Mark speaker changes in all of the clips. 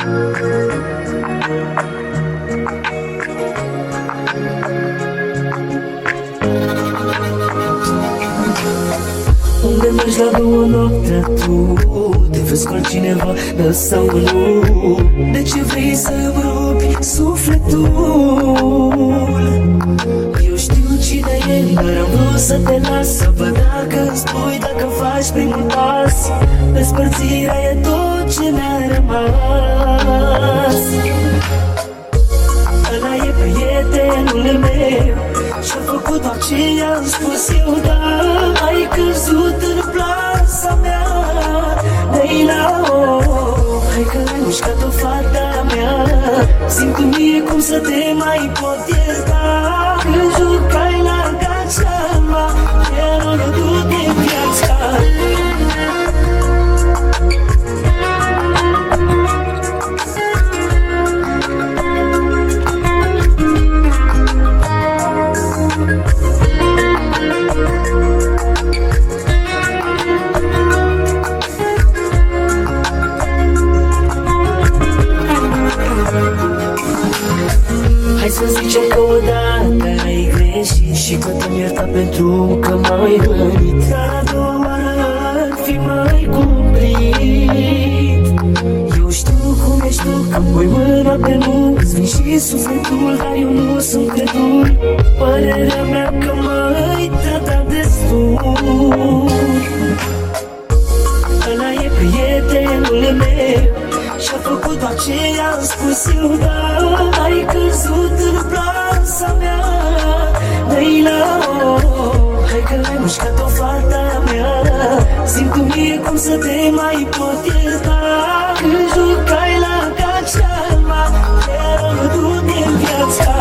Speaker 1: Unde mergi la 2 noaptea tu? Te vezi cu altcineva, da sau nu? De ce vrei să-mi rupi sufletul? Eu știu cine e, dar am vrut să te las, să văd dacă îmi spui, dacă faci primul pas. Despărțirea e tot ce mi-a rămas. Ăla e prietenul meu și-a făcut doar ce i-am spus eu, dar ai căzut în plasa mea. Dă-i la hai că ai mișcat-o fata mea. Simt-mi mie cum să te mai pot ierta. Când jucai la gaceama, te-am rădut din viața. Hai să zicem că odată ai greșit și că te-am iertat pentru că m-ai rănit. Dar a doua oară ar fi mai cumplit. Eu știu cum ești tu, că pui mâna pe nu, îți vin și sufletul, dar eu nu sunt credul. Părerea mea că m-ai tratat destul. Ăla e prietenul meu și-a făcut doar ce i-am spus eu, dar ai căzut în plasa mea. Dă-i la hai că ai mușcat-o fata mea. Simt-mi mie cum să te mai pot ierta. Când jucai la gaceama, te-am rădut din viața.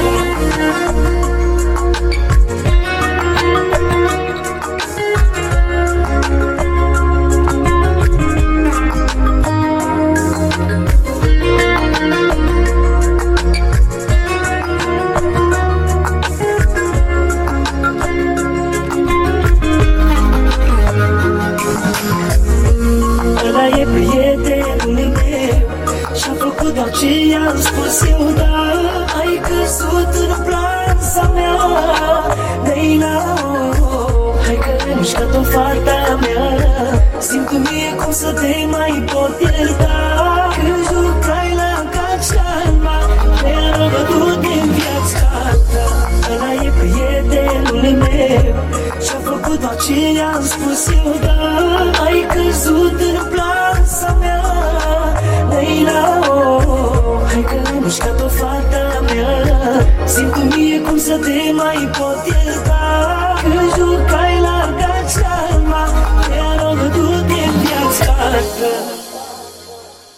Speaker 1: Ăla e prietenul meu și-a făcut doar ce i-am spus eu, dar ai căzut în plasa mea. Dă-i la hai că ai mișcat-o fata mea. Simt-mi mie cum să te mai pot ierta. Când jucai la gaceama, te-am rădut din viața ta. Ăla e prietenul meu și-a făcut doar ce i-am spus eu, dar ai căzut în plasa mea. Dă-i la hai că ai mușcat-o fata mea. Simt-mi mie cum să te mai pot ierta. Când jucai la gaceama, te-am rădut din viața ta.